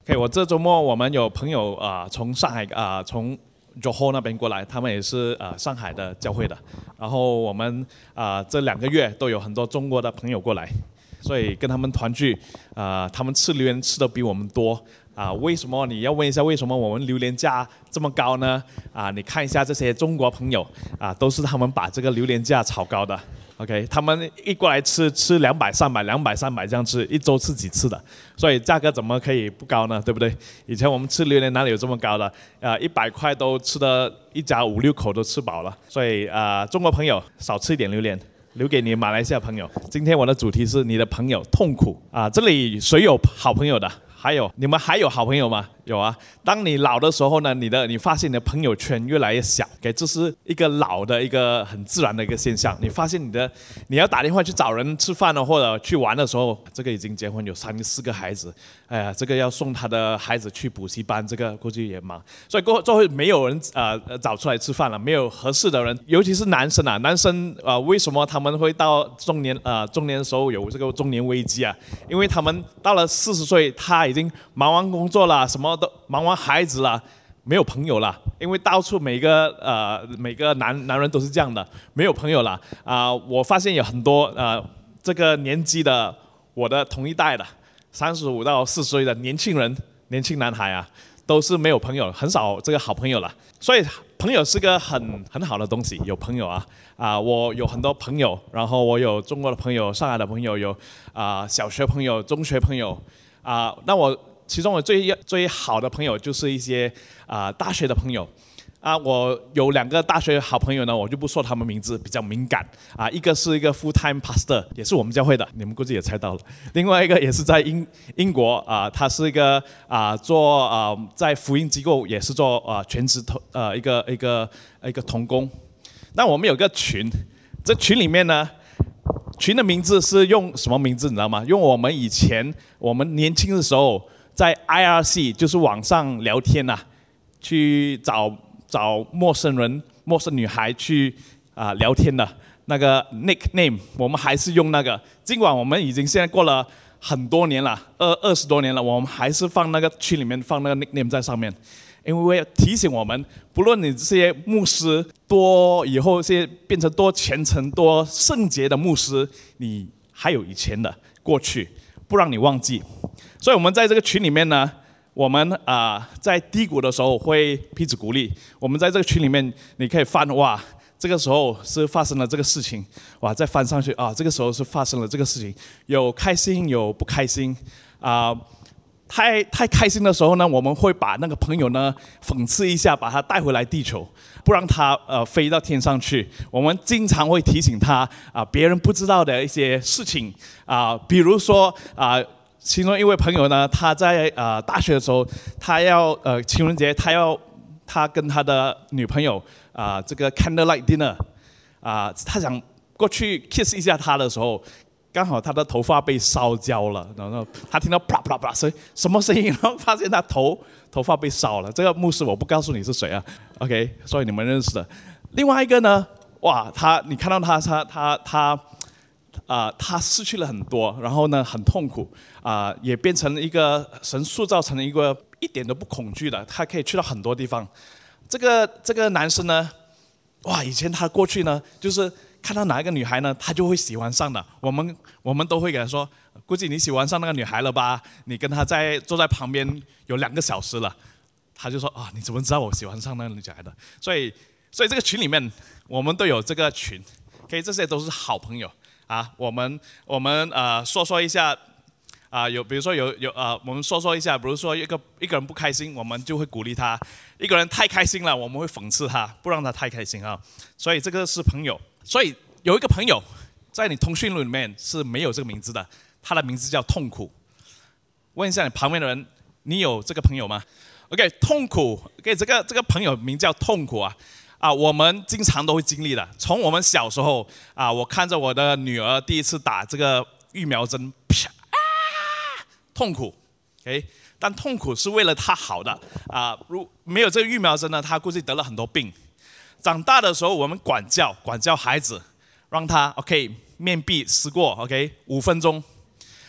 OK， 我这周末我们有朋友从上海从 Johor 那边过来，他们也是上海的教会的。然后我们这2个月都有很多中国的朋友过来，所以跟他们团聚，他们吃榴莲吃的比我们多。为什么？你要问一下为什么我们榴莲价这么高呢？你看一下这些中国朋友都是他们把这个榴莲价炒高的。OK， 他们一过来吃200、300、200、300这样吃，一周吃几次的，所以价格怎么可以不高呢？对不对？以前我们吃榴莲哪里有这么高的？100块都吃的一家5、6口都吃饱了。所以中国朋友少吃一点榴莲，留给你马来西亚朋友。今天我的主题是你的朋友痛苦这里谁有好朋友的？你们还有好朋友吗？有啊。当你老的时候呢，你发现你的朋友圈越来越小，这是一个老的一个很自然的一个现象。你发现你要打电话去找人吃饭或者去玩的时候，这个已经结婚有3、4个孩子，哎呀，这个要送他的孩子去补习班，这个估计也忙，所以最后没有人找出来吃饭了，没有合适的人，尤其是男生为什么他们会到中年的时候有这个中年危机啊？因为他们到了40岁，他已经忙完工作了，什么都忙完孩子了，没有朋友了。因为到处每个男人都是这样的，没有朋友了我发现有很多这个年纪的我的同一代的35到40岁的年轻男孩都是没有朋友，很少这个好朋友了。所以朋友是个很好的东西，有朋友我有很多朋友，然后我有中国的朋友、上海的朋友，有小学朋友、中学朋友那其中我最好的朋友就是一些大学的朋友我有2个大学好朋友呢，我就不说他们名字，比较敏感一个是一个 full time pastor， 也是我们教会的，你们估计也猜到了。另外一个也是在英国他是一个做在福音机构也是做全职一个同工。那我们有个群，这群里面呢，群的名字是用什么名字你知道吗？用我们以前我们年轻的时候在 IRC 就是网上聊天去找陌生人、陌生女孩去聊天的那个 nickname， 我们还是用那个。尽管我们已经现在过了很多年了，20多年了，我们还是放那个群里面放那个 nickname 在上面，因为提醒我们，不论你这些牧师以后这些变成多虔诚、多圣洁的牧师，你还有以前的过去，不让你忘记。所以我们在这个群里面呢，我们在低谷的时候会彼此鼓励。我们在这个群里面，你可以翻这个时候是发生了这个事情，再翻上去这个时候是发生了这个事情，有开心有不开心太开心的时候呢，我们会把那个朋友呢讽刺一下，把他带回来地球，不让他飞到天上去。我们经常会提醒他别人不知道的一些事情比如说其中一位朋友呢，他在大学的时候，他要情人节，他跟他的女朋友这个 candlelight dinner他想过去 kiss 一下他的时候，刚好他的头发被烧焦了，然后他听到啪啪啪声，什么声音？然后发现他头发被烧了。这个牧师我不告诉你是谁OK， 所以你们认识的。另外一个呢，你看到他失去了很多，然后呢很痛苦也变成了一个神塑造成了一个一点都不恐惧的，他可以去到很多地方。这个男生呢，以前他过去呢，就是看到哪一个女孩呢，他就会喜欢上的。我们都会给他说，估计你喜欢上那个女孩了吧？你跟她坐在旁边有2个小时了，他就说你怎么知道我喜欢上那个女孩的？所以这个群里面我们都有这个群，这些都是好朋友我们说一下比如说我们说一下，比如说一个人不开心，我们就会鼓励他；一个人太开心了，我们会讽刺他，不让他太开心所以这个是朋友。所以有一个朋友在你通讯录里面是没有这个名字的，他的名字叫痛苦。问一下你旁边的人，你有这个朋友吗 ？OK， 痛苦。OK， 这个朋友名叫痛苦我们经常都会经历的。从我们小时候我看着我的女儿第一次打这个疫苗针，痛苦 ，OK， 但痛苦是为了她好的如没有这个疫苗针呢，她估计得了很多病。长大的时候，我们管教孩子，让他 OK 面壁思过 OK 5分钟，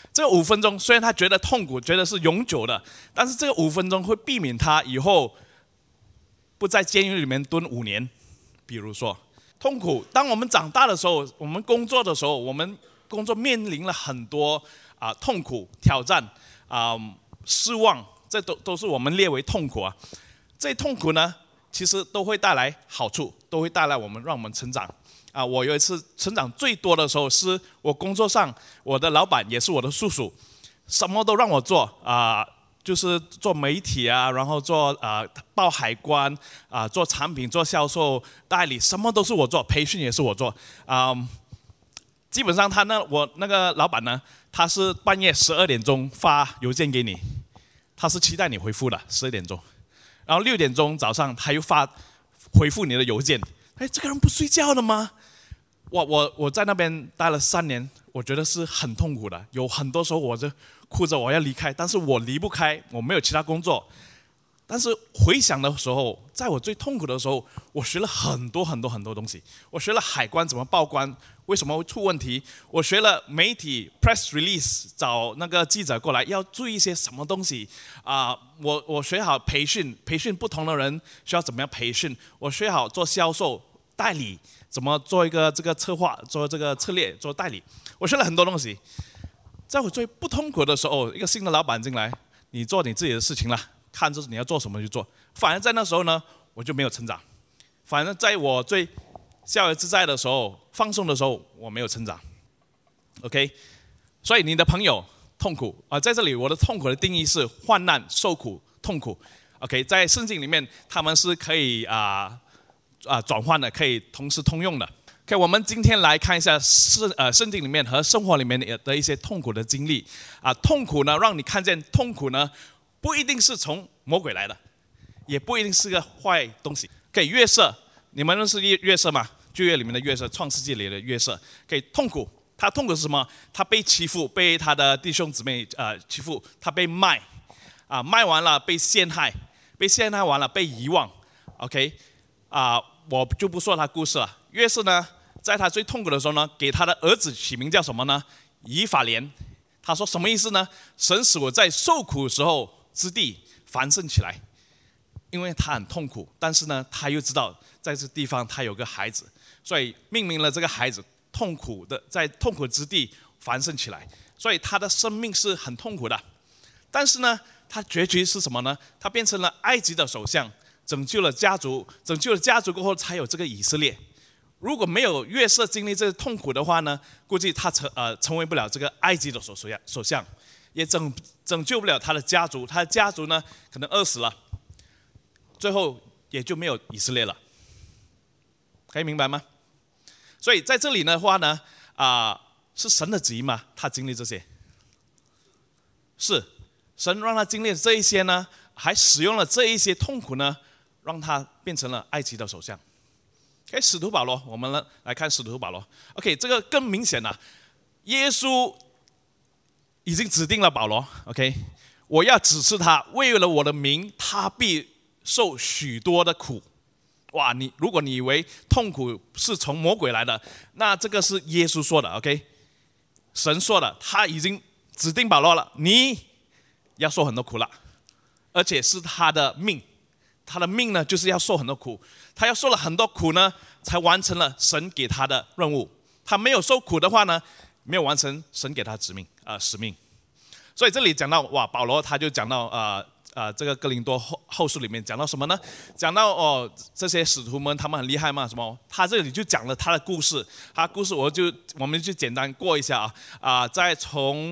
这个5分钟虽然他觉得痛苦，觉得是永久的，但是这个5分钟会避免他以后不在监狱里面蹲5年。比如说痛苦，当我们长大的时候，我们工作的时候，我们工作面临了很多痛苦、挑战失望，这都是我们列为痛苦啊。这些痛苦呢，其实都会带来好处，都会带来让我们成长。我有一次成长最多的时候，是我工作上，我的老板也是我的叔叔，什么都让我做就是做媒体然后做报海关做产品、做销售、代理，什么都是我做，培训也是我做基本上我那个老板呢，他是半夜12点钟发邮件给你，他是期待你回复的12点钟，然后6点钟早上他又回复你的邮件。这个人不睡觉的吗？我在那边待了3年，我觉得是很痛苦的。有很多时候我就哭着我要离开，但是我离不开，我没有其他工作。但是回想的时候，在我最痛苦的时候，我学了很多很多很多东西。我学了海关怎么报关，为什么会出问题？我学了媒体 press release， 找那个记者过来要注意一些什么东西我学好培训不同的人需要怎么样培训。我学好做销售代理，怎么做一个这个策划，做这个策略，做代理。我学了很多东西。在我最不痛苦的时候，一个新的老板进来，你做你自己的事情了，看着你要做什么就做。反而在那时候呢，我就没有成长。反正在我最逍遥自在的时候，放松的时候，我没有成长。OK， 所以你的朋友痛苦在这里我的痛苦的定义是患难、受苦、痛苦。OK， 在圣经里面他们是可以转换的，可以同时通用的。OK， 我们今天来看一下圣经里面和生活里面的一些痛苦的经历痛苦呢，让你看见痛苦呢，不一定是从魔鬼来的，也不一定是个坏东西。OK， 约瑟，你们认识约瑟吗？旧约里面的约瑟，创世纪里的约瑟。OK， 痛苦，他痛苦是什么？他被欺负，被他的弟兄姊妹欺负，他被卖卖完了被陷害完了被遗忘。OK，我就不说他故事了。约瑟呢，在他最痛苦的时候呢，给他的儿子起名叫什么呢？以法莲。他说什么意思呢？神使我在受苦时候之地繁盛起来。因为他很痛苦，但是呢，他又知道在这地方他有个孩子，所以命名了这个孩子痛苦的，在痛苦之地繁盛起来。所以他的生命是很痛苦的。但是呢，他结局是什么呢？他变成了埃及的首相，拯救了家族过后才有这个以色列。如果没有约瑟经历这个痛苦的话呢，估计他成为不了这个埃及的首相，也拯救不了他的家族。他的家族呢，可能饿死了，最后也就没有以色列了。可以明白吗？所以在这里的话呢，是神的旨意吗？他经历这些，是神让他经历这一些呢，还使用了这一些痛苦呢，让他变成了埃及的首相。OK， 使徒保罗，我们来看使徒保罗。OK， 这个更明显了，耶稣已经指定了保罗。OK， 我要指示他，为了我的名，他必受许多的苦。哇，如果你以为痛苦是从魔鬼来的，那这个是耶稣说的。OK， 神说的，他已经指定保罗了，你要受很多苦了，而且是他的命。他的命呢，就是要受很多苦。他要受了很多苦呢，才完成了神给他的任务。他没有受苦的话呢，没有完成神给他的使命。所以这里讲到保罗他就讲到这个哥林多后书里面讲到什么呢？讲到这些使徒们他们很厉害嘛？什么？他这里就讲了他的故事。他的故事我们就简单过一下再从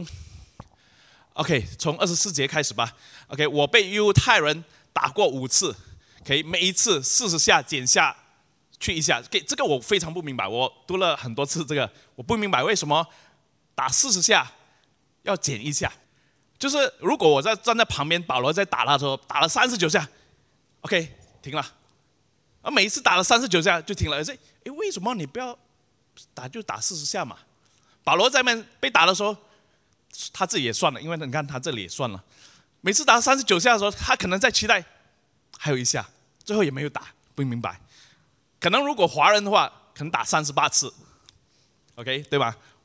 24节开始吧。OK， 我被犹太人打过5次。OK， 每一次40下减下去1下。这个我非常不明白，我读了很多次这个，我不明白为什么打40下要减1下。就是如果我站在旁边，保罗在打他的时候，打了39下 ，OK， 停了。每一次打了39下就停了。为什么你不要打就打40下嘛？保罗在那边被打的时候，他自己也算了，因为你看他这里也算了。每次打39下的时候，他可能在期待还有1下，最后也没有打，不明白。可能如果华人的话，可能打38次 ，OK， 对吧？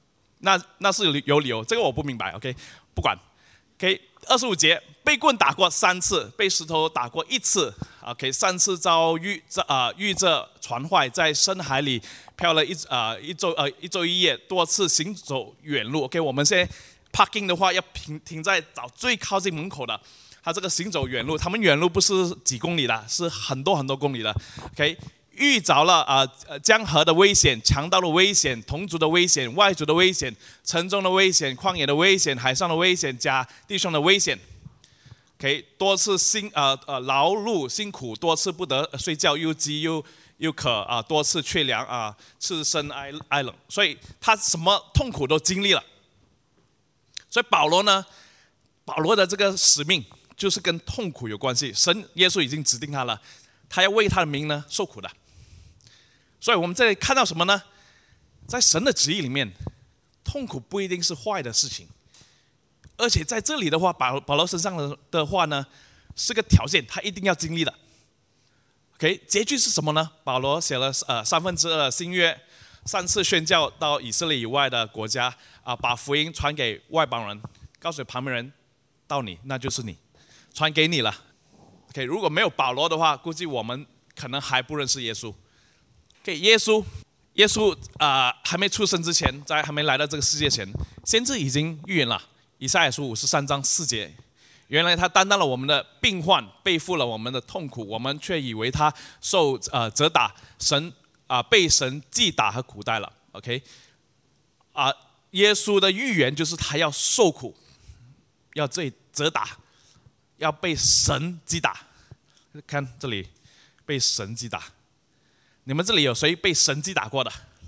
那是有理由，这个我不明白。OK， 不管。OK，25节，被棍打过3次，被石头打过1次。OK，3次遭遇着船坏，在深海里漂了一周一夜，多次行走远路。OK， 我们现在 parking 的话要停在找最靠近门口的。他这个行走远路，他们远路不是几公里的，是很多公里的。OK。遇着了江河的危险、强盗的危险、同族的危险、外族的危险、城中的危险、旷野的危险、海上的危险、加弟兄的危险。OK， 多次劳碌辛苦，多次不得睡觉，又饥又渴多次缺粮赤身挨冷，所以他什么痛苦都经历了。所以保罗的这个使命就是跟痛苦有关系。耶稣已经指定他了，他要为他的名呢受苦的。所以我们这里看到什么呢？在神的旨意里面，痛苦不一定是坏的事情，而且在这里的话，保罗身上的话呢，是个条件，他一定要经历的。OK， 结局是什么呢？保罗写了2/3新约，3次宣教到以色列以外的国家把福音传给外邦人，告诉旁边人，到你那就是你，传给你了。OK， 如果没有保罗的话，估计我们可能还不认识耶稣。OK， 耶稣还没出生之前，在还没来到这个世界前，先知已经预言了。以赛亚书53章4节，原来他担当了我们的病患，背负了我们的痛苦，我们却以为他受责打，被神击打和苦待了。OK，耶稣的预言就是他要受苦，要责打，要被神击打。看这里，被神击打。你们这里有谁被神击打过的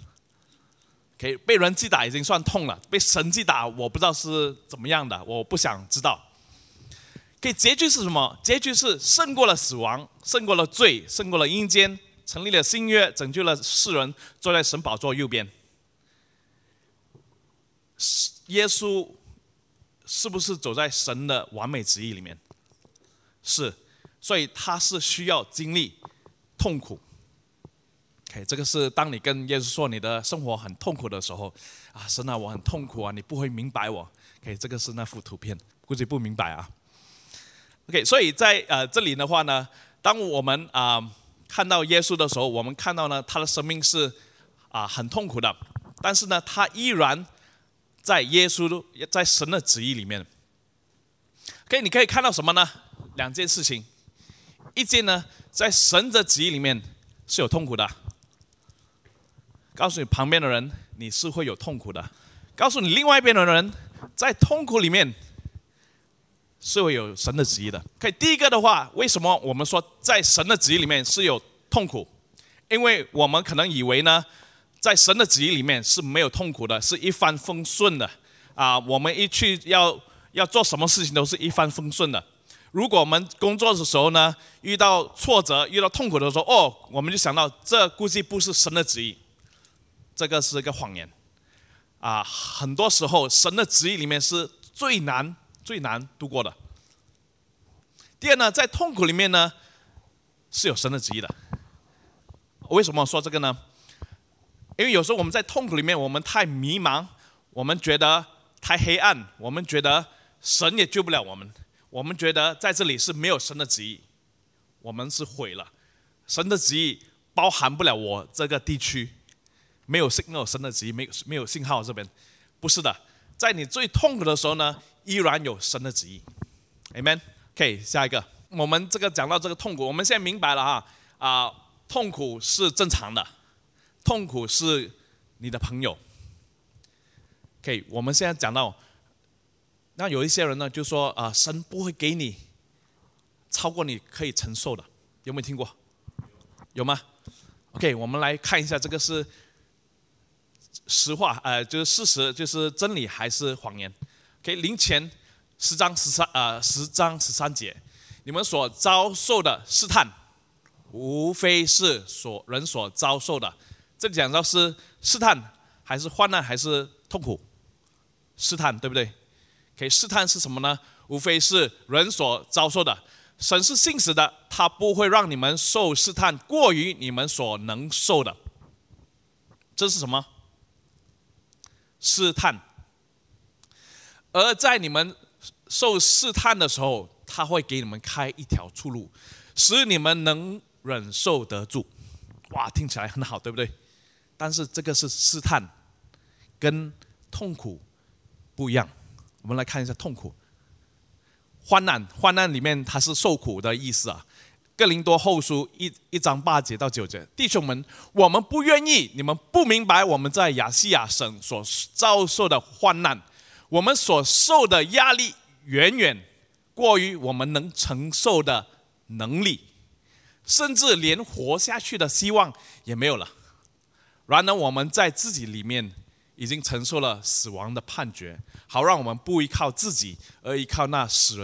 ？OK， 被人击打已经算痛了，被神击打我不知道是怎么样的，我不想知道。OK， 结局是什么？结局是胜过了死亡，胜过了罪，胜过了阴间，成立了新约，拯救了世人，坐在神宝座右边。耶稣是不是走在神的完美旨意里面？是，所以他是需要经历痛苦。Okay， 这个是当你跟耶稣说你的生活很痛苦的时候，神啊，我很痛苦你不会明白我。Okay， 这个是那幅图片，估计不明白OK， 所以在这里的话呢，当我们看到耶稣的时候，我们看到呢他的生命是很痛苦的，但是呢他依然在在神的旨意里面。OK， 你可以看到什么呢？2件事情，一件呢在神的旨意里面是有痛苦的。告诉你旁边的人，你是会有痛苦的。告诉你另外一边的人，在痛苦里面是会有神的旨意的。可以，第一个的话，为什么我们说在神的旨意里面是有痛苦？因为我们可能以为呢，在神的旨意里面是没有痛苦的，是一帆风顺的我们一去要做什么事情都是一帆风顺的。如果我们工作的时候呢，遇到挫折、遇到痛苦的时候，我们就想到这估计不是神的旨意。这个是一个谎言很多时候神的旨意里面是最难度过的。第二呢，在痛苦里面呢是有神的旨意的。为什么说这个呢？因为有时候我们在痛苦里面，我们太迷茫，我们觉得太黑暗，我们觉得神也救不了我们，我们觉得在这里是没有神的旨意，我们是毁了。神的旨意包含不了我这个地区，没有神的旨意，没有信号这边，不是的，在你最痛苦的时候呢，依然有神的旨意 ，Amen。OK， 下一个，我们这个讲到这个痛苦，我们现在明白了痛苦是正常的，痛苦是你的朋友。OK， 我们现在讲到，那有一些人呢就说神不会给你超过你可以承受的，有没有听过？有吗 ？OK， 我们来看一下这个是实话，就是事实，就是真理还是谎言 ？OK， 林前10章13节，你们所遭受的试探，无非是人所遭受的。这里讲到是试探，还是患难，还是痛苦？试探，对不对？可以，试探是什么呢？无非是人所遭受的。神是信实的，他不会让你们受试探过于你们所能受的。这是什么？ 试探。而在你们受试探的时候，他会给你们开一条出路，使你们能忍受得住。哇，听起来很好，对不对？但是这个是试探，跟痛苦不一样。我们来看一下痛苦。患难里面它是受苦的意思啊。哥林多后书一章8节到9节，弟兄们，我们不愿意你们不明白我们在亚细亚省所遭受的患难，我们所受的压力远远过于我们能承受的能力，甚至连活下去的希望也没有了。然而我们在自己里面已经承受了死亡的判决，好让我们不依靠自己，而依靠那使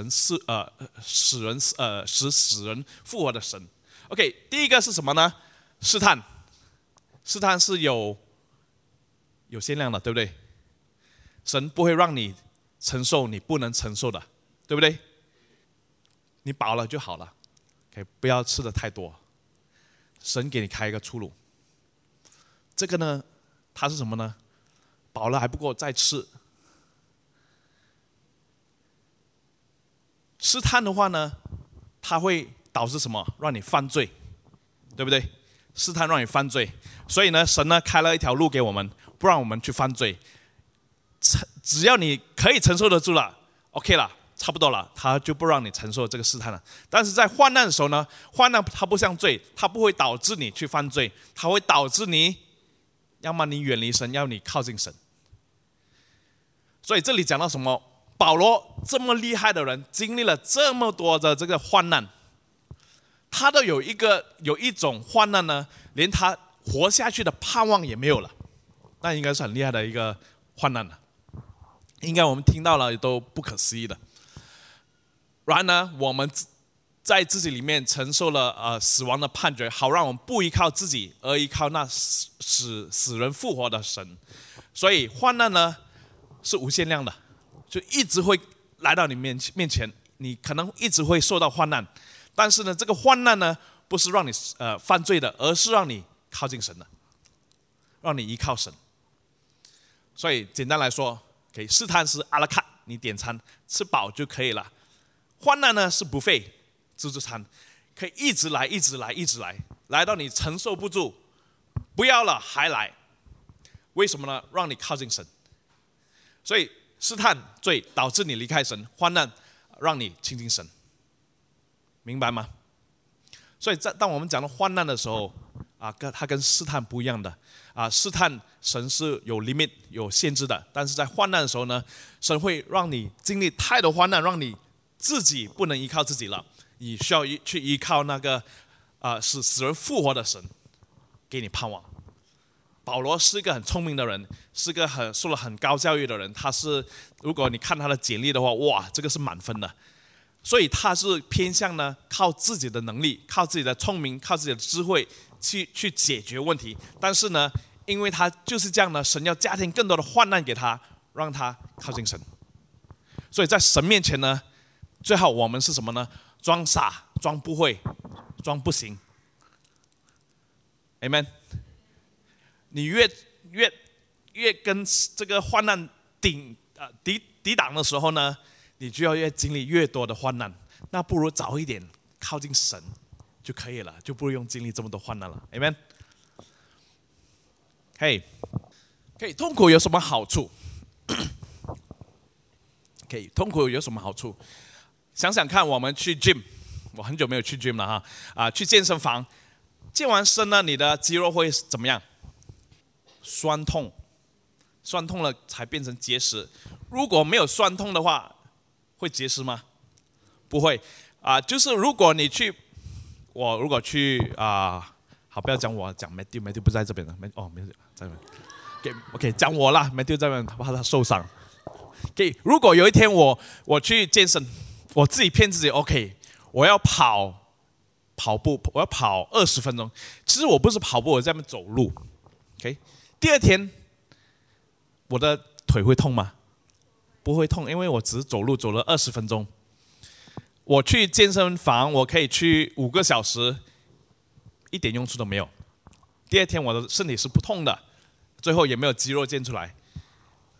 死人复活的神。OK， 第一个是什么呢？试探。试探是有限量的，对不对？神不会让你承受你不能承受的，对不对？你饱了就好了， OK， 不要吃的太多。神给你开一个出路。这个呢，它是什么呢？饱了还不够，再吃。试探的话呢，它会导致什么？让你犯罪，对不对？试探让你犯罪，所以呢，神呢开了一条路给我们，不让我们去犯罪。只要你可以承受得住了 ，OK 了，差不多了，他就不让你承受这个试探了。但是在患难的时候呢，患难它不像罪，它不会导致你去犯罪，它会导致你，要么你远离神，要么你靠近神。所以这里讲到什么？保罗这么厉害的人，经历了这么多的这个患难，他都有一种患难呢，连他活下去的盼望也没有了，那应该是很厉害的一个患难了。应该我们听到了都不可思议的。然而呢，我们在自己里面承受了死亡的判决，好让我们不依靠自己，而依靠那死人复活的神。所以患难呢是无限量的，就一直会来到你面前，你可能一直会受到患难。但是呢，这个患难呢不是让你犯罪的，而是让你靠近神的，让你依靠神。所以简单来说，试探是阿拉卡，你点餐吃饱就可以了。患难呢是buffet自助餐，可以一直来，一直来，一直来，来到你承受不住，不要了还来。为什么呢？让你靠近神。所以试探罪导致你离开神，患难让你亲近神，明白吗？所以当我们讲到患难的时候它跟试探不一样的试探神是有 limit 有限制的，但是在患难的时候呢，神会让你经历太多患难，让你自己不能依靠自己了，你需要去依靠那个使死人复活的神，给你盼望。保罗是一个很聪明的人，是个受了很高教育的人，如果你看他的简历的话，哇，这个是满分的。所以他是偏向呢靠自己的能力，靠自己的聪明，靠自己的智慧去解决问题。但是呢，因为他就是这样呢，神要加添更多的患难给他，让他靠近神。所以在神面前呢，最好我们是什么呢？装傻，装不会，装不行。Amen。你越跟这个患难抵挡的时候呢，你就要越经历越多的患难。那不如早一点靠近神就可以了，就不用经历这么多患难了。Amen。痛苦有什么好处？痛苦有什么好处？想想看，我们去 gym， 我很久没有去 gym 了去健身房，健完身呢，你的肌肉会怎么样？酸痛了才变成结石。如果没有酸痛的话，会结石吗？不会就是如果你去，我如果去好，不要讲我，讲 Matthew 不在这边了，Matthew 在这边。OK， 讲我啦 ，Matthew 在这边，怕他受伤。如果有一天我去健身，我自己骗自己 ，OK， 我要跑步，我要跑20分钟。其实我不是跑步，我在那边走路。第二天我的腿会痛吗？不会痛，因为我只是走路走了20分钟。我去健身房，我可以去5个小时，一点用处都没有。第二天我的身体是不痛的，最后也没有肌肉见出来。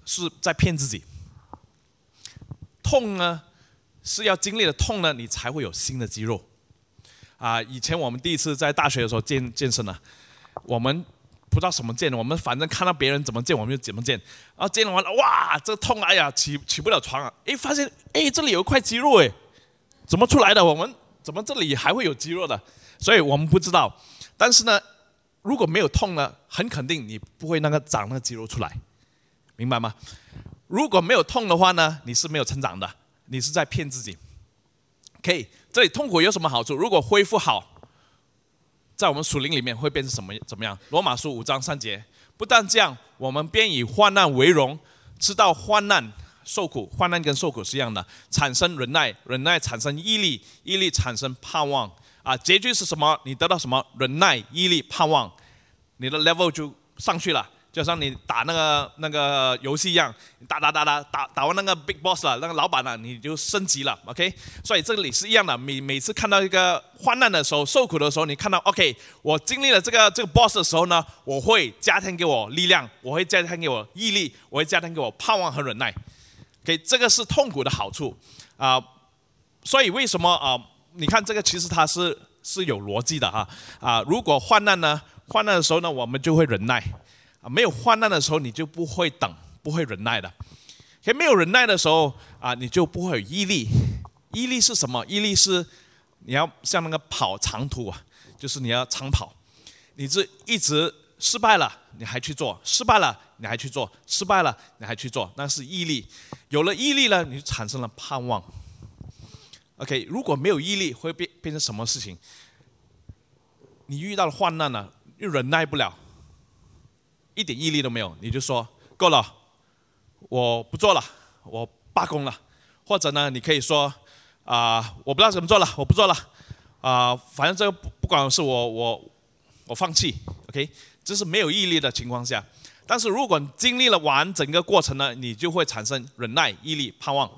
是在骗自己。痛呢是要经历了痛呢，你才会有新的肌肉。以前我们第一次在大学的时候健身我们不知道什么健，我们反正看到别人怎么健我们就怎么健，然后健完了，哇，这痛哎呀，起不了床发现这里有一块肌肉怎么出来的？我们怎么这里还会有肌肉的？所以我们不知道。但是呢，如果没有痛呢，很肯定你不会长那个肌肉出来，明白吗？如果没有痛的话呢，你是没有成长的，你是在骗自己。OK， 这里痛苦有什么好处？如果恢复好，在我们属灵里面会变成怎么样？罗马书5章3节，不但这样，我们便以患难为荣，知道患难受苦，患难跟受苦是一样的，产生忍耐，忍耐产生毅力，毅力产生盼望。结局是什么？你得到什么？忍耐、毅力、盼望，你的 level 就上去了。就像你打那个游戏一样，打完那个 big boss 了，那个老板了，你就升级了 ，OK？ 所以这里是一样的，每次看到一个患难的时候、受苦的时候，你看到 OK， 我经历了这个 boss 的时候呢，我会加添给我力量，我会加添给我毅力，我会加添给我盼望和忍耐。OK， 这个是痛苦的好处所以为什么你看这个其实它是有逻辑的如果患难的时候呢，我们就会忍耐。没有患难的时候，你就不会等，不会忍耐的。没有忍耐的时候你就不会有毅力。毅力是什么？毅力是你要像那个跑长途就是你要长跑，你是一直失败了，你还去做；失败了，你还去做；失败了，你还去做，那是毅力。有了毅力呢，你就产生了盼望。OK， 如果没有毅力，会变成什么事情？你遇到了患难了，又忍耐不了。一点毅力都没有，你就说够了，我不做了，我罢工了，或者呢，你可以说我不知道怎么做了，我不做了反正这个不管是我放弃 ，OK， 这是没有毅力的情况下。但是如果你经历了完整个过程呢，你就会产生忍耐、毅力、盼望。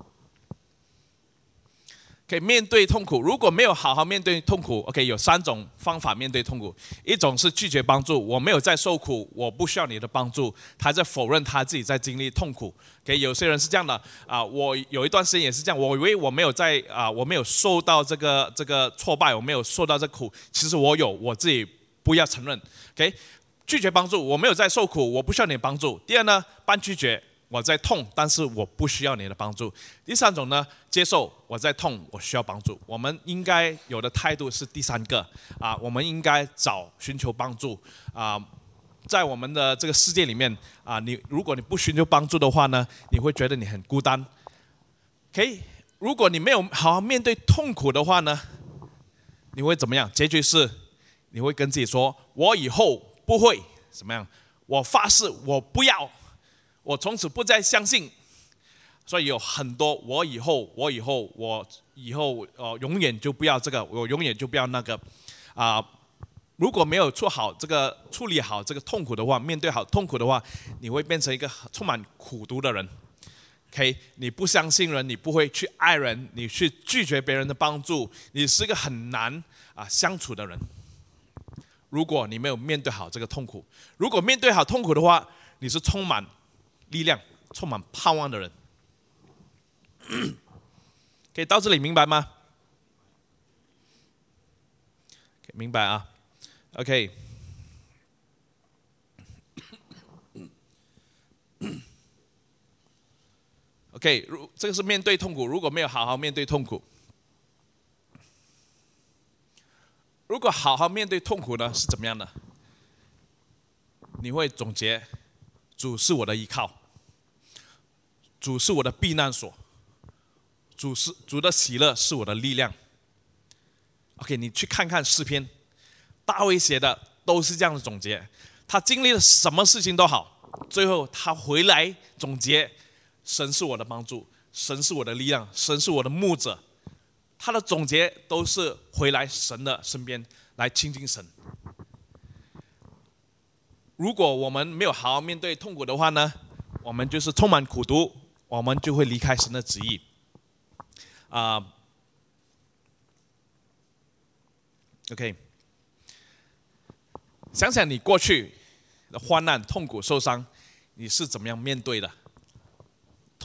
可以面对痛苦，如果没有好好面对痛苦 ，OK， 有3种方法面对痛苦。一种是拒绝帮助，我没有在受苦，我不需要你的帮助，他在否认他自己在经历痛苦。OK， 有些人是这样的我有一段时间也是这样，我以为我没有我没有受到这个挫败，我没有受到这苦，其实我有，我自己不要承认。OK， 拒绝帮助，我没有在受苦，我不需要你的帮助。第二呢，半拒绝。我在痛，但是我不需要你的帮助。第3种呢，接受我在痛，我需要帮助。我们应该有的态度是第3个我们应该寻求帮助在我们的这个世界里面如果你不寻求帮助的话呢，你会觉得你很孤单。OK， 如果你没有好好面对痛苦的话呢，你会怎么样？结局是你会跟自己说：我以后不会怎么样，我发誓我不要。我从此不再相信，所以有很多我以后永远就不要这个，我永远就不要那个如果没有处理好这个痛苦的话，面对好痛苦的话，你会变成一个充满苦毒的人。OK， 你不相信人，你不会去爱人，你去拒绝别人的帮助，你是一个很难相处的人。如果你没有面对好这个痛苦，如果面对好痛苦的话，你是充满力量、充满盼望的人。可以到这里明白吗？明白OK。OK， 这个是面对痛苦，如果没有好好面对痛苦，如果好好面对痛苦呢，是怎么样的？你会总结。主是我的依靠，主是我的避难所，主的喜乐是我的力量。OK， 你去看看诗篇，大卫写的都是这样的总结。他经历了什么事情都好，最后他回来总结：神是我的帮助，神是我的力量，神是我的牧者。他的总结都是回来神的身边来亲近神。如果我们没有好好面对痛苦的话呢，我们就是充满苦毒，我们就会离开神的旨意。OK， 想想你过去的患难、痛苦、受伤，你是怎么样面对的？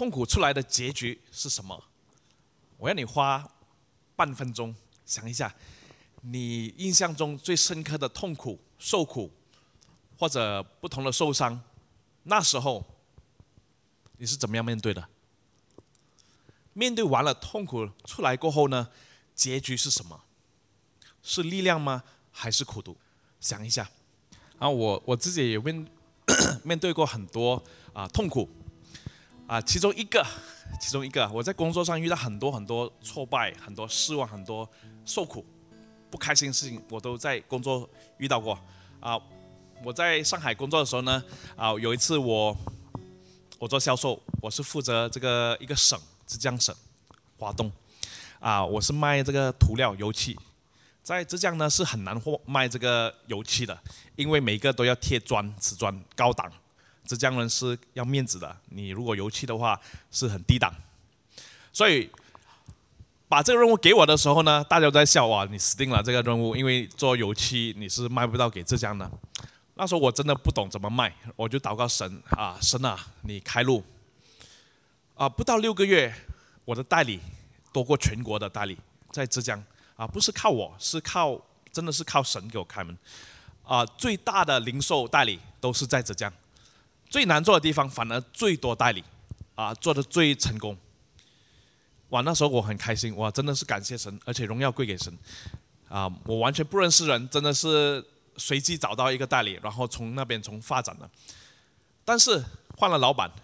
痛苦出来的结局是什么？我要你花半分钟想一下，你印象中最深刻的痛苦、受苦，或者不同的受伤，那时候你是怎么样面对的？面对完了痛苦出来过后呢，结局是什么？是力量吗？还是苦毒？想一下。然后我自己也面对过很多痛苦其中一个，我在工作上遇到很多挫败、很多失望、很多受苦、不开心的事情，我都在工作遇到过我在上海工作的时候呢有一次我做销售，我是负责这个一个省，浙江省华东我是卖这个涂料油漆。在浙江呢是很难卖这个油漆的，因为每个都要贴砖、瓷砖，高档。浙江人是要面子的，你如果油漆的话是很低档。所以把这个任务给我的时候呢，大家都在笑哇，你死定了这个任务，因为做油漆你是卖不到给浙江的。那时候我真的不懂怎么卖，我就祷告神神啊，你开路不到6个月，我的代理多过全国的代理，在浙江不是靠我，真的是靠神给我开门最大的零售代理都是在浙江，最难做的地方反而最多代理做得最成功。哇，那时候我很开心，哇，真的是感谢神，而且荣耀归给神我完全不认识人，真的是随机找到一个代理，然后从那边发展的。但是换了老板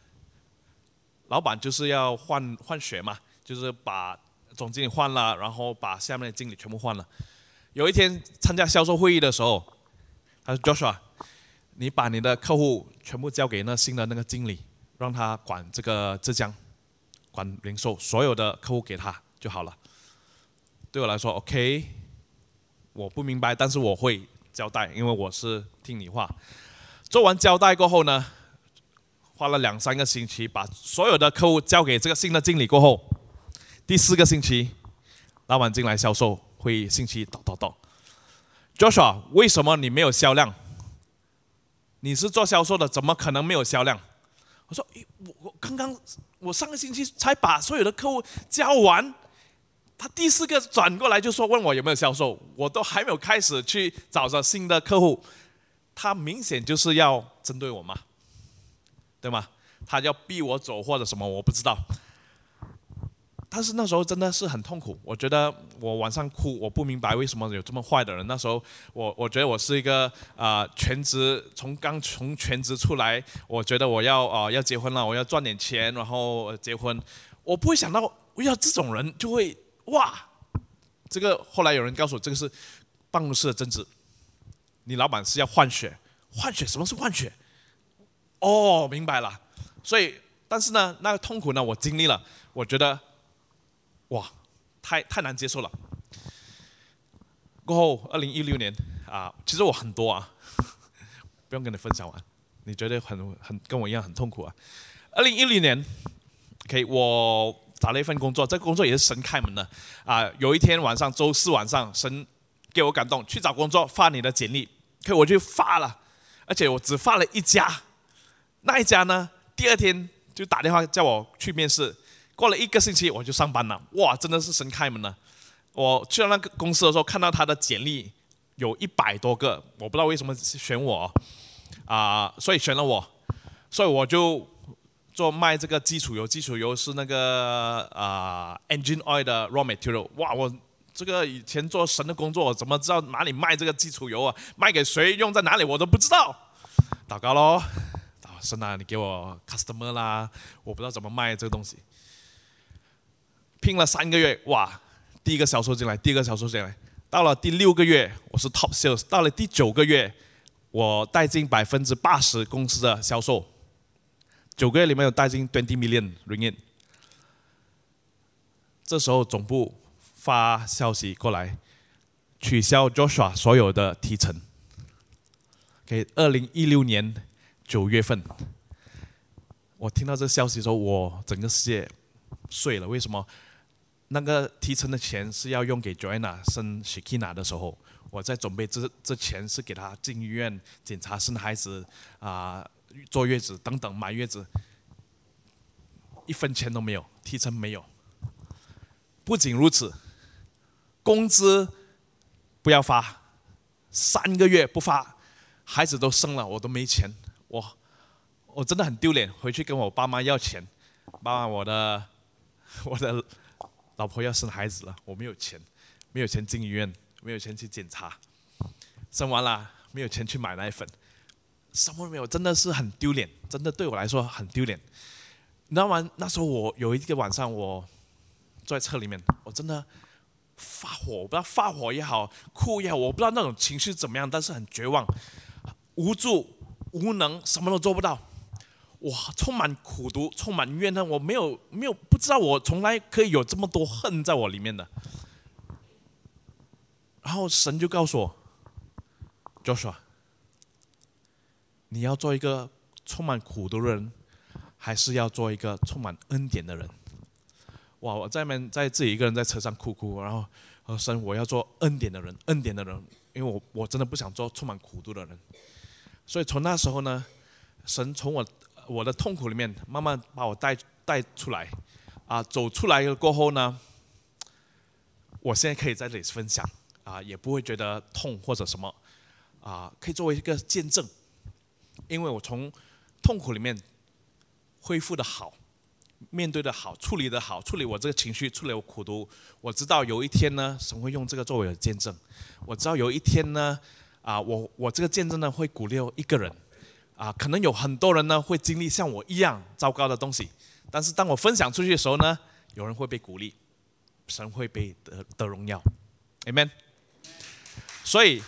就是要换血嘛，就是把总经理换了，然后把下面的经理全部换了。有一天参加销售会议的时候，他说 Joshua， 你把你的客户全部交给新的那个经理，让他管这个浙江，管零售，所有的客户给他就好了。对我来说 OK， 我不明白，但是我会交代，因为我是听你话。做完交代过后呢，花了2-3个星期把所有的客户交给这个新的经理过后，第4个星期，老板进来销售会议，星期叨 Joshua， 为什么你没有销量？你是做销售的，怎么可能没有销量？我说我上个星期才把所有的客户交完，他第4个转过来就说问我有没有销售，我都还没有开始去找着新的客户，他明显就是要针对我嘛，对吗？他要逼我走或者什么，我不知道。但是那时候真的是很痛苦，我觉得我晚上哭，我不明白为什么有这么坏的人。那时候我觉得我是一个全职，刚从全职出来，我觉得我要结婚了，我要赚点钱，然后结婚。我不会想到遇到这种人就会哇，这个后来有人告诉我，这个是办公室的争执，你老板是要换血，什么是换血？哦，明白了。所以，但是呢，那个痛苦呢，我经历了，我觉得。哇，太难接受了。过后2016年其实我很多不用跟你分享完，你觉得很跟我一样很痛苦2016年 ，OK， 我找了一份工作，这个工作也是神开门的有一天晚上，周4晚上，神给我感动，去找工作，发你的简历，OK， 我就发了，而且我只发了1家，那一家呢，第2天就打电话叫我去面试。过了1个星期我就上班了，哇，真的是神开门了。我去到那个公司的时候，看到他的简历有100多个，我不知道为什么选我所以选了我，所以我就做卖这个基础油，基础油是那个engine oil 的 raw material。哇，我这个以前做神的工作，我怎么知道哪里卖这个基础油卖给谁，用在哪里我都不知道。祷告咯，神啊，你给我 customer 啦，我不知道怎么卖这个东西。拼了3个月，哇！第1个销售进来，第2个销售进来，到了第6个月，我是 top sales， 到了第9个月，我带进80%公司的销售，9个月里面有带进20 million ringgit。这时候总部发消息过来，取消 Joshua 所有的提成。2016年9月份，我听到这个消息的时候，我整个世界碎了。为什么？那个提成的钱是要用给 Joanna 生 Shikina 的时候，我在准备这钱是给她进医院检查生孩子坐月子等等买月子。 1分钱都没有，提成没有。不仅如此，工资不要发，3个月不发，孩子都生了，我都没钱，我真的很丢脸，回去跟我爸妈要钱，爸妈，我的老婆要生孩子了，我没有钱，没有钱进医院，没有钱去检查，生完了没有钱去买奶粉，什么都没有，真的是很丢脸，真的对我来说很丢脸。你知道吗？那时候我有一个晚上，我坐在车里面，我真的发火，我不知道发火也好，哭也好，我不知道那种情绪怎么样，但是很绝望、无助、无能，什么都做不到。我充满苦毒，充满怨恨，我没有不知道我从来可以有这么多恨在我里面的。然后神就告诉我 ，Joshua， 你要做一个充满苦毒的人，还是要做一个充满恩典的人？哇！我在自己一个人在车上哭，然后神，我要做恩典的人，恩典的人，因为我真的不想做充满苦毒的人。所以从那时候呢，神从我的痛苦里面慢慢把我带出来，走出来了过后呢，我现在可以在这里分享，也不会觉得痛或者什么，可以作为一个见证，因为我从痛苦里面恢复的好，面对的好，处理的好，处理我这个情绪，处理我苦毒。我知道有一天呢，神会用这个作为我的见证。我知道有一天呢，我这个见证呢会鼓励一个人，可能有很多人呢会经历像我一样糟糕的东西，但是当我分享出去的时候呢，有人会被鼓励，神会被得荣耀 ，Amen。所以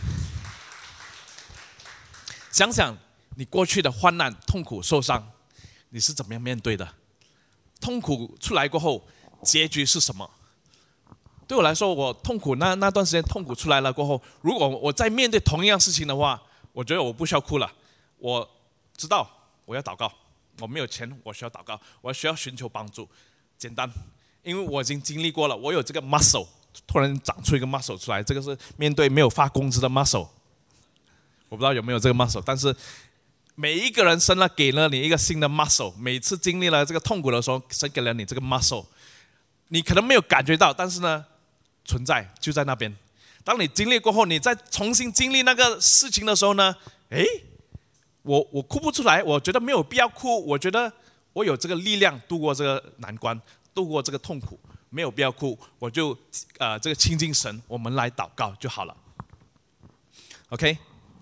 想想你过去的患难、痛苦、受伤，你是怎么样面对的？痛苦出来过后，结局是什么？对我来说，我痛苦那段时间痛苦出来了过后，如果我再面对同样事情的话，我觉得我不需要哭了。我知道我要祷告，我没有钱，我需要祷告，我需要寻求帮助。简单，因为我已经经历过了，我有这个 muscle， 突然长出一个 muscle 出来，这个是面对没有发工资的 muscle。我不知道有没有这个 muscle， 但是每一个人神给了你一个新的 muscle， 每次经历了这个痛苦的时候，神给了你这个 muscle， 你可能没有感觉到，但是呢，存在就在那边。当你经历过后，你再重新经历那个事情的时候呢，我哭不出来，我觉得没有必要哭，我觉得我有这个力量度过这个难关，度过这个痛苦，没有必要哭，我就这个亲近神，我们来祷告就好了。OK，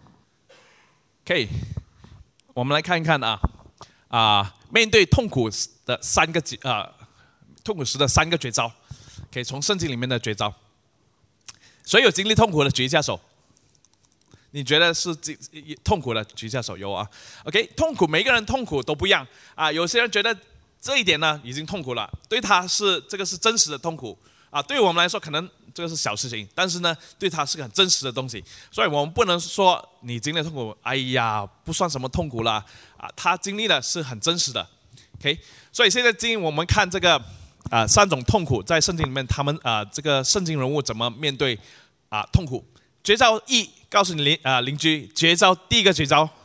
我们来看一看面对痛苦的痛苦时的3个绝招，可以从圣经里面的绝招。谁有经历痛苦的举一下手？你觉得是痛苦的举一下手，有啊 ？OK， 痛苦，每个人痛苦都不一样有些人觉得这一点呢已经痛苦了，对他这个是真实的痛苦对我们来说可能这个是小事情，但是呢，对他是个很真实的东西，所以我们不能说你经历痛苦，哎呀，不算什么痛苦啦他经历的是很真实的 ，OK， 所以现在我们看这个3种痛苦在圣经里面，他们这个圣经人物怎么面对痛苦。绝招1，告诉你邻居，绝招第一个绝招，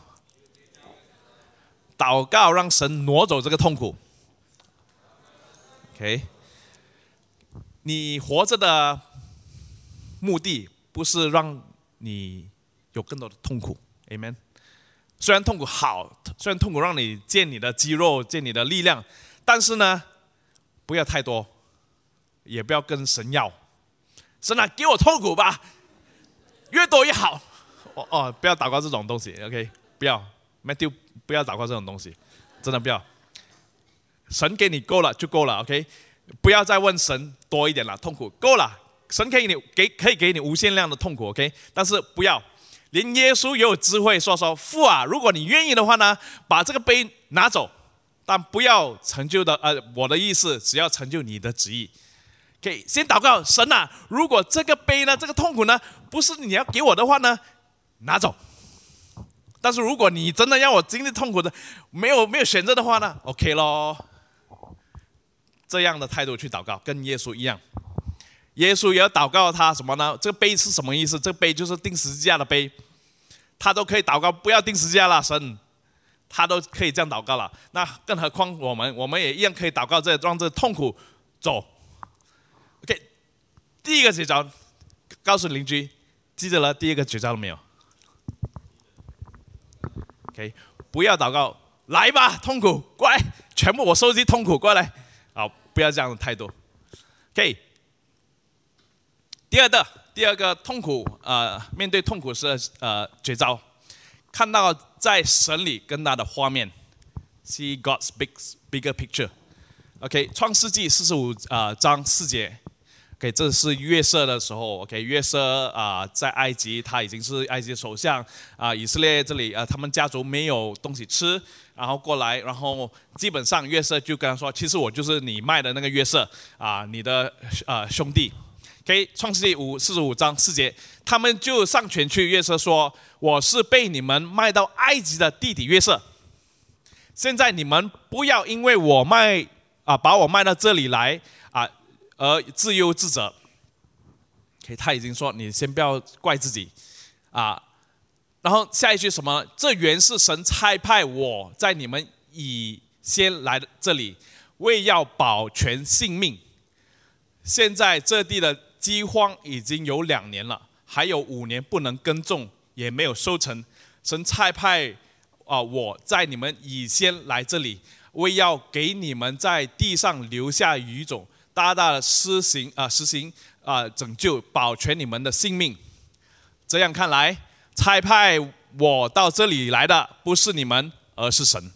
祷告让神挪走这个痛苦。OK， 你活着的目的不是让你有更多的痛苦 ，Amen。虽然痛苦好，虽然痛苦让你见你的肌肉，见你的力量，但是呢，不要太多，也不要跟神要。神给我痛苦吧，越多越好。不要祷告这种东西 ，OK， 不要 ，Matthew， 不要祷告这种东西，真的不要。神给你够了就够了 ，OK， 不要再问神多一点了，痛苦够了，神可以给你无限量的痛苦 ，OK， 但是不要，连耶稣也有智慧说父啊，如果你愿意的话呢，把这个杯拿走，但不要成就我的意思，只要成就你的旨意。OK， 先祷告神如果这个杯呢，这个痛苦呢，不是你要给我的话呢，拿走。但是如果你真的要我经历痛苦的，没有选择的话呢 ，OK 咯。这样的态度去祷告，跟耶稣一样。耶稣也要祷告他什么呢？这个杯是什么意思？这个杯就是钉十字架的杯，他都可以祷告，不要钉十字架了，神， 他都可以这样祷告了，那更何况我们也一样可以祷告，让这痛苦走。OK， 第一个绝招，告诉邻居，记得了第一个绝招了没有 ？OK， 不要祷告，来吧，痛苦，过来，全部我收集痛苦过来，好，不要这样的态度。OK， 第二个痛苦，面对痛苦是绝招，看到在神里更大的画面 ，See God's bigger picture。OK， 创世纪45章4节。OK， 这是约瑟的时候。OK， 约瑟在埃及，他已经是埃及的首相以色列这里他们家族没有东西吃，然后过来，然后基本上约瑟就跟他说：“其实我就是你卖的那个约瑟你的兄弟。” OK， 创世纪45章4节，他们就上前去约瑟说：“我是被你们卖到埃及的弟弟约瑟。现在你们不要因为我把我卖到这里来而自忧自责。” OK， 他已经说你先不要怪自己然后下一句什么？这原是神差派我在你们以先来这里，为要保全性命。现在这地的饥荒已经有2年了，还有5年不能耕种，也没有收成。神差派我在你们以先来这里，为要给你们在地上留下余种，大大的实行拯救，保全你们的性命。这样看来，差派我到这里来的不是你们，而是神。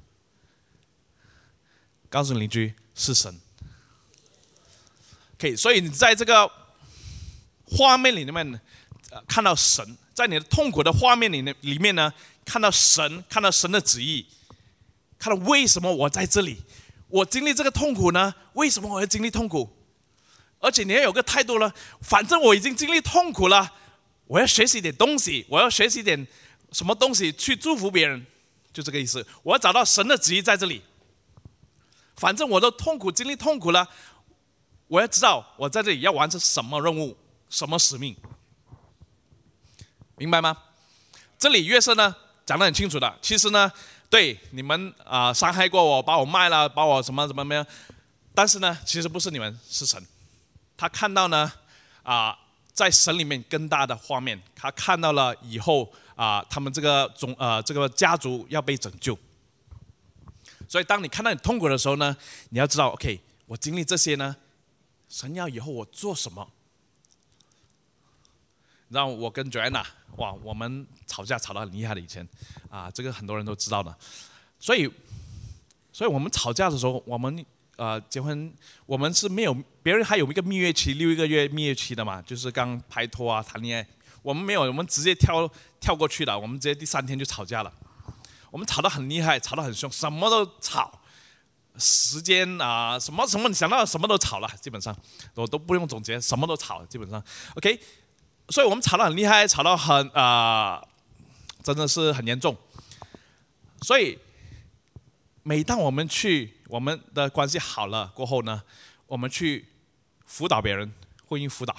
告诉邻居，是神。OK， 所以你在这个画面里面看到神，在你的痛苦的画面里面呢，看到神的旨意，看到为什么我在这里，我经历这个痛苦呢？为什么我要经历痛苦？而且你要有个态度了，反正我已经经历痛苦了，我要学习点东西，我要学习点什么东西去祝福别人，就这个意思。我要找到神的旨意在这里。反正我都经历痛苦了，我要知道我在这里要完成什么任务，什么使命，明白吗？这里约瑟呢讲得很清楚的，其实呢，对你们伤害过我，把我卖了，把我什么没有，但是呢，其实不是你们，是神。他看到呢在神里面更大的画面，他看到了以后他们这个家族要被拯救。所以当你看到你痛苦的时候呢，你要知道 ，OK， 我经历这些呢，神要以后我做什么？让我跟 Joanna， 哇，我们吵架吵得很厉害的以前这个很多人都知道的。所以我们吵架的时候，我们结婚，我们是没有别人还有一个蜜月期，6个月蜜月期的嘛，就是刚拍拖谈恋爱。我们没有，我们直接跳过去了，我们直接第3天就吵架了。我们吵得很厉害，吵得很凶，什么都吵，时间什么你想到什么都吵了，基本上我都不用总结，什么都吵，基本上 OK。所以我们吵得很厉害，吵到很真的是很严重。所以每当我们的关系好了过后呢，我们去辅导别人，婚姻辅导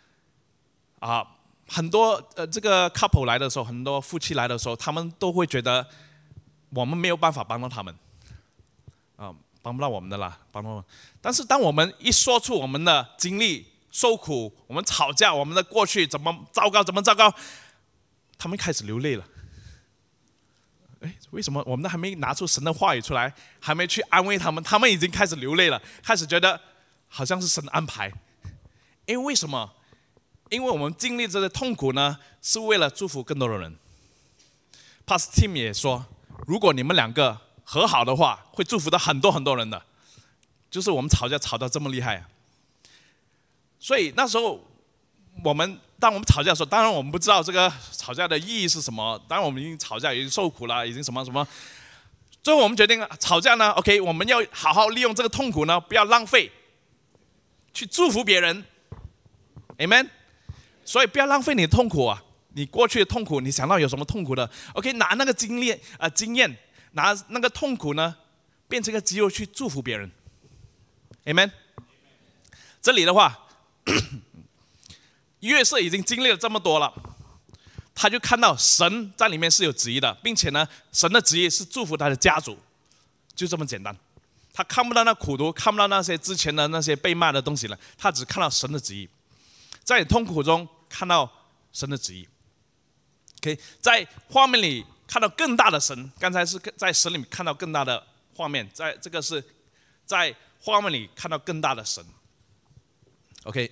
很多这个 couple 来的时候，很多夫妻来的时候，他们都会觉得我们没有办法帮到他们帮不到我们的啦，帮不到。但是当我们一说出我们的经历、受苦，我们吵架，我们的过去怎么糟糕，他们开始流泪了。为什么我们还没拿出神的话语出来，还没去安慰他们，他们已经开始流泪了，开始觉得好像是神的安排。为什么？因为我们经历这个痛苦呢，是为了祝福更多的人。Pastor Tim 也说，如果你们2个和好的话，会祝福到很多很多人的。就是我们吵架吵到这么厉害所以那时候当我们吵架的时候，当然我们不知道这个吵架的意义是什么。当然我们已经吵架，已经受苦了，已经什么什么。最后我们决定吵架呢 ，OK， 我们要好好利用这个痛苦呢，不要浪费，去祝福别人 ，Amen。所以不要浪费你的痛苦你过去的痛苦，你想到有什么痛苦的 ，OK， 拿那个经验，拿那个痛苦呢，变成一个机会去祝福别人 ，Amen。这里的话。约瑟已经经历了这么多了， 他就看到神在里面是有旨意的，并且呢，神的旨意是祝福他的家族，就这么简单。他看不到那苦毒，看不到那些之前的那些被骂的东西了，他只看到神的旨意，在你痛苦中看到神的旨意。OK， 在画面里看到更大的神，刚才是在神里面看到更大的画面，在这个是在画面里看到更大的神。OK，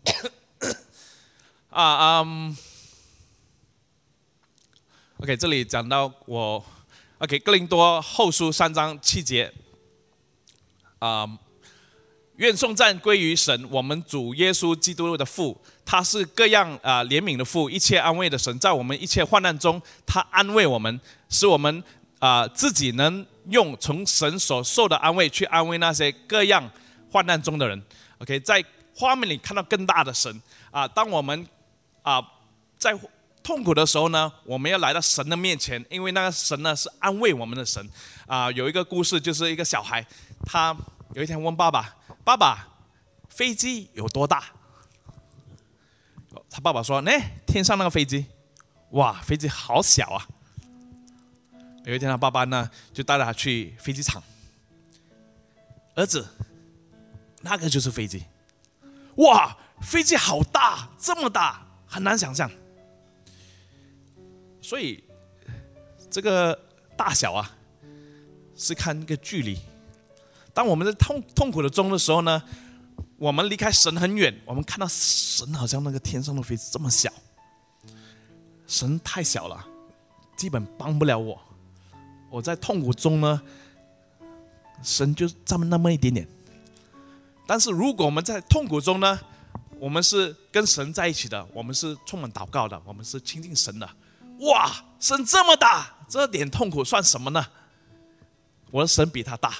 OK， 这里讲到我 OK， 哥林多后书3章7节，愿颂赞归于神，我们主耶稣基督的父，他是各样怜悯的父，一切安慰的神，在我们一切患难中，他安慰我们，使我们自己能用从神所受的安慰去安慰那些各样患难中的人。OK， 在画面里看到更大的神当我们在痛苦的时候呢，我们要来到神的面前，因为那个神呢是安慰我们的神。有一个故事，就是一个小孩，他有一天问爸爸：“爸爸，飞机有多大？”他爸爸说：“呢，天上那个飞机，哇，飞机好小啊。”有一天他爸爸呢就带他去飞机场，儿子，那个就是飞机，哇，飞机好大，这么大，很难想象。所以这个大小是看一个距离。当我们在痛苦的中的时候呢，我们离开神很远，我们看到神好像那个天上的飞机这么小，神太小了，基本帮不了我。我在痛苦中呢，神就这么那么一点点。但是如果我们在痛苦中呢，我们是跟神在一起的，我们是充满祷告的，我们是亲近神的。哇，神这么大，这点痛苦算什么呢？我的神比他大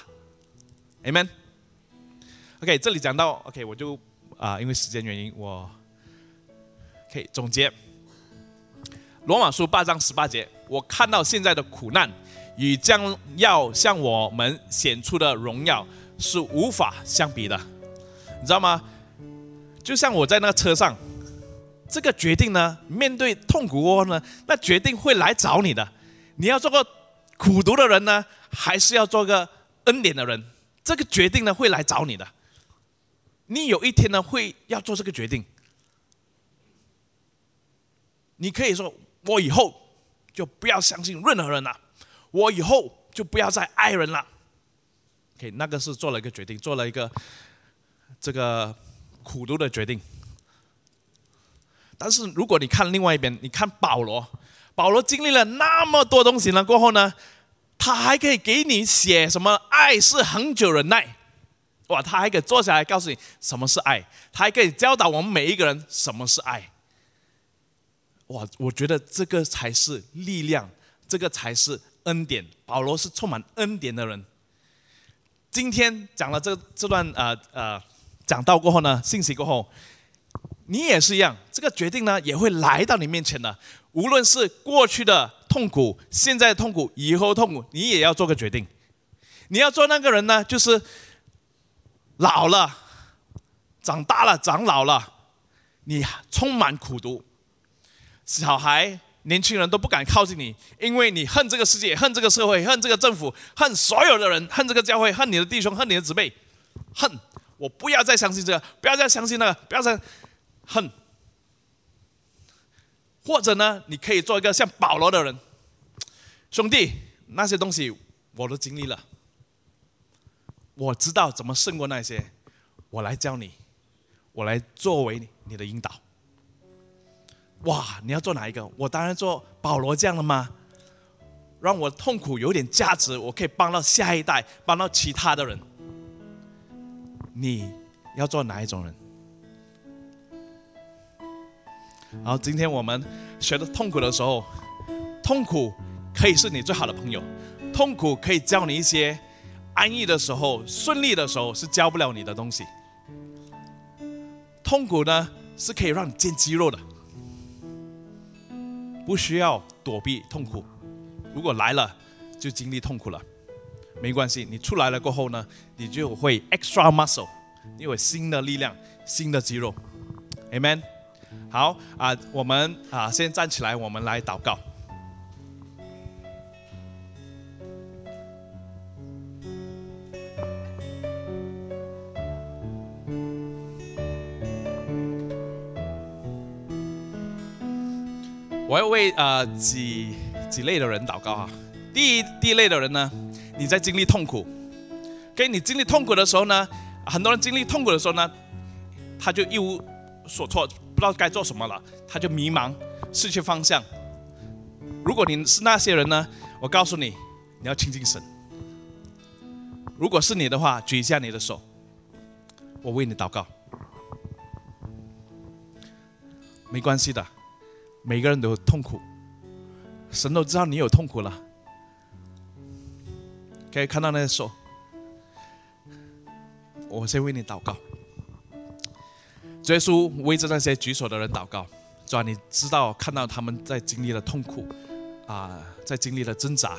，Amen。OK， 这里讲到 OK， 我就因为时间原因，我可以总结。罗马书8章18节，我看到现在的苦难与将要向我们显出的荣耀是无法相比的，你知道吗？就像我在那个车上。这个决定呢，面对痛苦过后呢，那决定会来找你的。你要做个苦读的人呢，还是要做个恩典的人？这个决定呢，会来找你的。你有一天呢，会要做这个决定。你可以说，我以后就不要相信任何人了，我以后就不要再爱人了。OK， 那个是做了一个决定，做了一个这个苦读的决定。但是如果你看另外一边，你看保罗经历了那么多东西了过后呢，他还可以给你写什么爱是恒久忍耐，哇，他还可以坐下来告诉你什么是爱，他还可以教导我们每一个人什么是爱。哇，我觉得这个才是力量，这个才是恩典。保罗是充满恩典的人。今天讲了这段讲道过后呢，信息过后。你也是一样，这个决定呢也会来到你面前的。无论是过去的痛苦、现在的痛苦、以后的痛苦，你也要做个决定。你要做那个人呢，就是老了、长大了、长老了，你充满苦毒，小孩、年轻人都不敢靠近你，因为你恨这个世界、恨这个社会、恨这个政府、恨所有的人、恨这个教会、恨你的弟兄、恨你的姊妹，恨我不要再相信这个，不要再相信那个，不要再恨。或者呢，你可以做一个像保罗的人，兄弟，那些东西我都经历了，我知道怎么胜过那些，我来教你，我来作为你的引导。哇，你要做哪一个？我当然做保罗这样的吗？让我痛苦有点价值，我可以帮到下一代，帮到其他的人。你要做哪一种人？然后今天我们学的痛苦的时候，痛苦可以是你最好的朋友，痛苦可以教你一些安逸的时候、顺利的时候是教不了你的东西。痛苦呢是可以让你见肌肉的，不需要躲避痛苦。如果来了就经历痛苦了，没关系，你出来了过后呢，你就会 extra muscle， 你有新的力量、新的肌肉。 Amen。 好我们先站起来，我们来祷告。我要为几类的人祷告第一类的人呢，你在经历痛苦，你经历痛苦的时候呢，很多人经历痛苦的时候呢，他就一无所措，不知道该做什么了，他就迷茫，失去方向。如果你是那些人呢，我告诉你，你要亲近神。如果是你的话，举一下你的手，我为你祷告。没关系的，每个人都有痛苦，神都知道你有痛苦了。可以看到那些手，我先为你祷告。主耶稣，为着那些举手的人祷告，主啊，你知道看到他们在经历了痛苦在经历了挣扎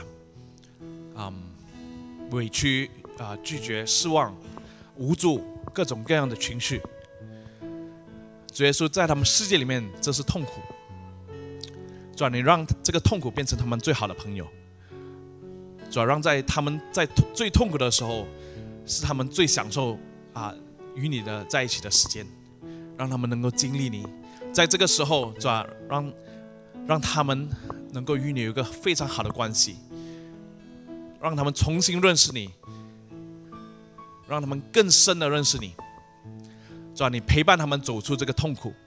委屈拒绝、失望、无助，各种各样的情绪。主耶稣，在他们世界里面，这是痛苦。主啊，你让这个痛苦变成他们最好的朋友。主啊，让他们在最痛苦的时候，是他们最享受与你的在一起的时间，让他们能够经历你。在这个时候，主啊，让他们能够与你有一个非常好的关系，让他们重新认识你，让他们更深的认识你。主啊，你陪伴他们走出这个痛苦。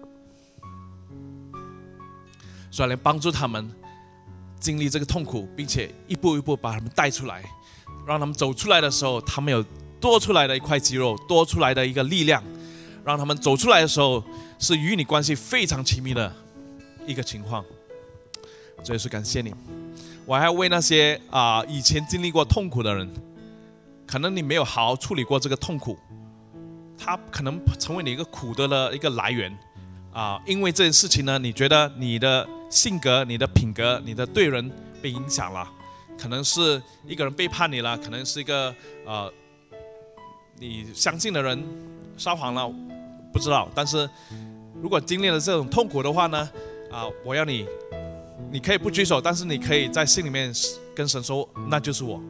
主啊，你帮助他们经历这个痛苦，并且一步一步把他们带出来，让他们走出来的时候，他们有多出来的一块肌肉，多出来的一个力量，让他们走出来的时候是与你关系非常亲密的一个情况。主耶稣，感谢你。我还要为那些以前经历过痛苦的人，可能你没有好好处理过这个痛苦，它可能成为你一个苦的一个来源因为这件事情呢，你觉得你的性格、你的品格、你的对人被影响了，可能是一个人背叛你了，可能是一个你相信的人撒谎了，不知道。但是如果经历了这种痛苦的话呢，我要你可以不举手，但是你可以在心里面跟神说，那就是我。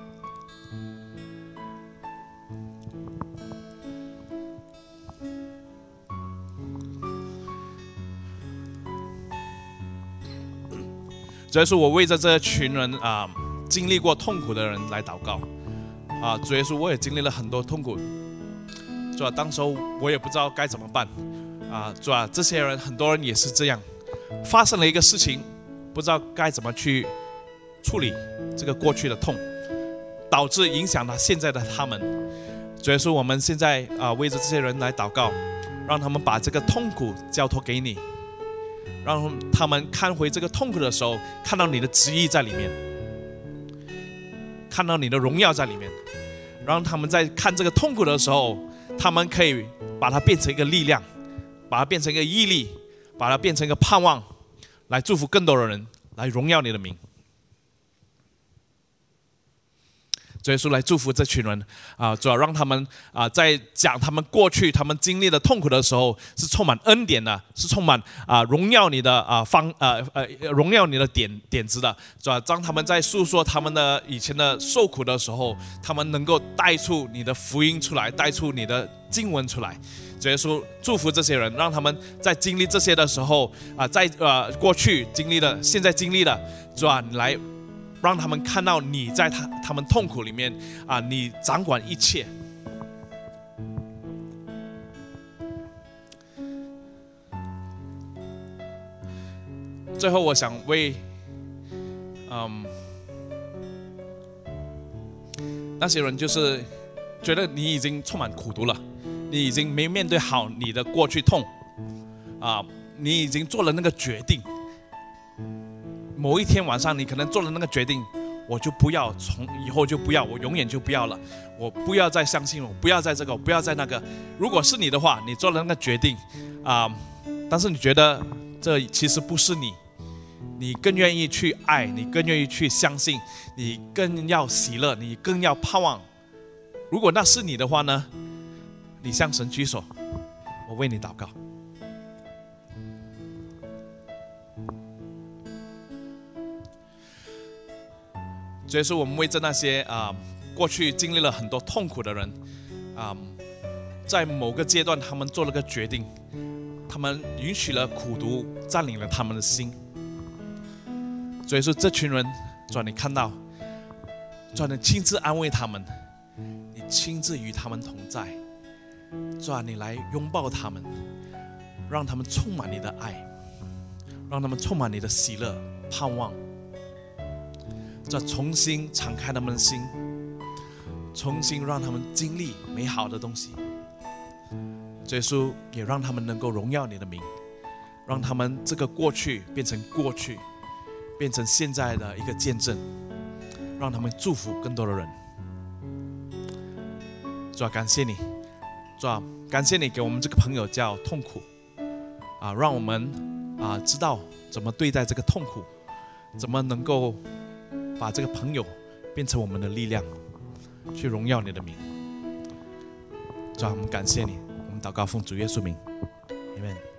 主耶稣，我为着这群人经历过痛苦的人来祷告主耶稣，我也经历了很多痛苦，主啊，当时候我也不知道该怎么办主啊，这些人很多人也是这样，发生了一个事情，不知道该怎么去处理这个过去的痛，导致影响了现在的他们。主耶稣，我们现在为着这些人来祷告，让他们把这个痛苦交托给你，让他们看回这个痛苦的时候，看到你的旨意在里面，看到你的荣耀在里面，让他们在看这个痛苦的时候，他们可以把它变成一个力量，把它变成一个毅力，把它变成一个盼望，来祝福更多的人，来荣耀你的名。主耶稣，来祝福这群人主要让他们在讲他们过去他们经历的痛苦的时候，是充满恩典的，是充满荣耀你的荣耀你的点子的，主要当他们在诉说他们的以前的受苦的时候，他们能够带出你的福音出来，带出你的经文出来。主耶稣，祝福这些人，让他们在经历这些的时候在过去经历的，现在经历的，主啊，你来让他们看到你在他们痛苦里面你掌管一切。最后我想为那些人，就是觉得你已经充满苦毒了，你已经没面对好你的过去痛你已经做了那个决定，某一天晚上你可能做了那个决定，我就不要，从以后就不要，我永远就不要了，我不要再相信，我不要在这个，我不要在那个。如果是你的话，你做了那个决定但是你觉得这其实不是你，你更愿意去爱，你更愿意去相信，你更要喜乐，你更要盼望。如果那是你的话呢，你向神举手，我为你祷告。 主耶稣，我们为着那些过去经历了很多痛苦的人在某个阶段他们做了个决定，他们允许了苦毒占领了他们的心。主耶稣，这群人，主你看到，主你亲自安慰他们，你亲自与他们同在，主你来拥抱他们，让他们充满你的爱，让他们充满你的喜乐盼望。主重新敞开他们的心，重新让他们经历美好的东西。主耶稣，也让他们能够荣耀你的名，让他们这个过去变成过去，变成现在的一个见证，让他们祝福更多的人。主啊，感谢你，主啊，感谢你给我们这个朋友叫痛苦让我们知道怎么对待这个痛苦，怎么能够把这个朋友变成我们的力量，去荣耀你的名。主啊，我们感谢你，我们祷告奉主耶稣名，阿们。